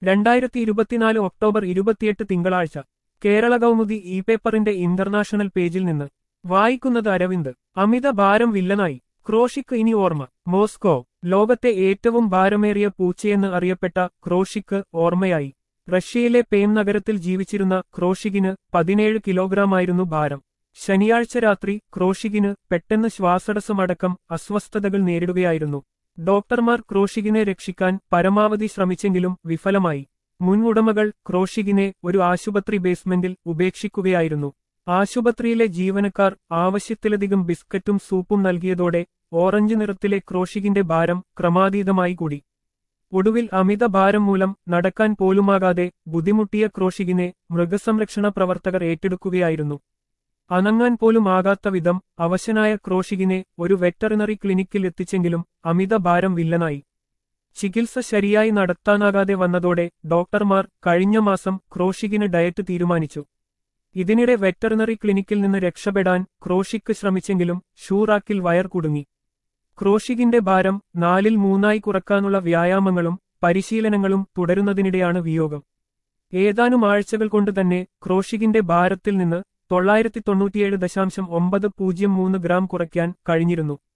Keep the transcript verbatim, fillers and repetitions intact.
രണ്ടായിരത്തി ഇരുപത്തിനാല് ഒക്ടോബർ ഇരുപത്തിയെട്ട് തിങ്കളാഴ്ച കേരള കൗമുദി ഇ പേപ്പറിന്റെ ഇന്റർനാഷണൽ പേജിൽ നിന്ന് വായിക്കുന്നത് അരവിന്ദ്. അമിത ഭാരം വില്ലനായി ക്രോഷിക്ക് ഇനി ഓർമ്മ. മോസ്കോ. ലോകത്തെ ഏറ്റവും ഭാരമേറിയ പൂച്ചയെന്ന് അറിയപ്പെട്ട ക്രോഷിക്ക് ഓർമ്മയായി. റഷ്യയിലെ പേം നഗരത്തിൽ ജീവിച്ചിരുന്ന ക്രോഷികിന് പതിനേഴ് കിലോഗ്രാമായിരുന്നു ഭാരം. ശനിയാഴ്ച രാത്രി ക്രോഷികിന് പെട്ടെന്ന് ശ്വാസതടസ്സമടക്കം അസ്വസ്ഥതകൾ നേരിടുകയായിരുന്നു. ഡോക്ടർമാർ ക്രോഷികിനെ രക്ഷിക്കാൻ പരമാവധി ശ്രമിച്ചെങ്കിലും വിഫലമായി. മുൻ ഉടമകൾ ക്രോഷികിനെ ഒരു ആശുപത്രി ബേസ്മെന്റിൽ ഉപേക്ഷിക്കുകയായിരുന്നു. ആശുപത്രിയിലെ ജീവനക്കാർ ആവശ്യത്തിലധികം ബിസ്ക്കറ്റും സൂപ്പും നൽകിയതോടെ ഓറഞ്ച് നിറത്തിലെ ക്രോഷികിന്റെ ഭാരം ക്രമാതീതമായി കൂടി. ഒടുവിൽ അമിത ഭാരം മൂലം നടക്കാൻ പോലുമാകാതെ ബുദ്ധിമുട്ടിയ ക്രോഷികിനെ മൃഗസംരക്ഷണ പ്രവർത്തകർ ഏറ്റെടുക്കുകയായിരുന്നു. അനങ്ങാൻ പോലും ആകാത്ത വിധം അവശനായ ക്രോഷികിനെ ഒരു വെറ്ററിനറി ക്ലിനിക്കിൽ എത്തിച്ചെങ്കിലും അമിത ഭാരം വില്ലനായി. ചികിത്സ ശരിയായി നടത്താനാകാതെ വന്നതോടെ ഡോക്ടർമാർ കഴിഞ്ഞ മാസം ക്രോഷികിന് ഡയറ്റ് തീരുമാനിച്ചു. ഇതിനിടെ വെറ്ററിനറി ക്ലിനിക്കിൽ നിന്ന് രക്ഷപ്പെടാൻ ക്രോഷിക്ക് ശ്രമിച്ചെങ്കിലും ഷൂറാക്കിൽ വയർ കുടുങ്ങി. ക്രോഷികിന്റെ ഭാരം നാലിൽ മൂന്നായി കുറക്കാനുള്ള വ്യായാമങ്ങളും പരിശീലനങ്ങളും തുടരുന്നതിനിടെയാണ് വിയോഗം. ഏതാനും ആഴ്ചകൾ കൊണ്ട് തന്നെ ക്രോഷികിന്റെ ഭാരത്തിൽ നിന്ന് തൊള്ളായിരത്തി തൊണ്ണൂറ്റിയേഴ് ദശാംശം ഒമ്പത് പൂജ്യം മൂന്ന് ഗ്രാം കുറയ്ക്കാൻ കഴിഞ്ഞിരുന്നു.